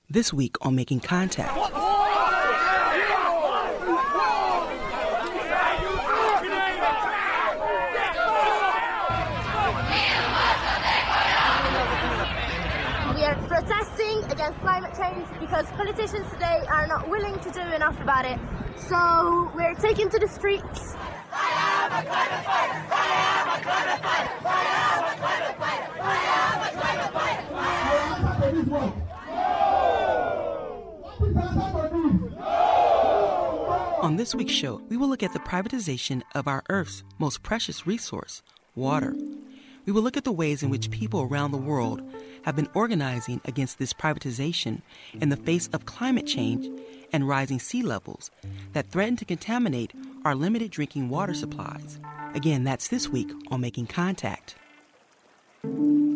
This week on Making Contact. We are protesting against climate change because politicians today are not willing to do enough about it. So we're taking to the streets. I am a climate fighter! I am a climate fighter! I am a climate fighter! I am a climate fighter! On this week's show, we will look at the privatization of our Earth's most precious resource, water. We will look at the ways in which people around the world have been organizing against this privatization in the face of climate change and rising sea levels that threaten to contaminate our limited drinking water supplies. Again, that's this week on Making Contact.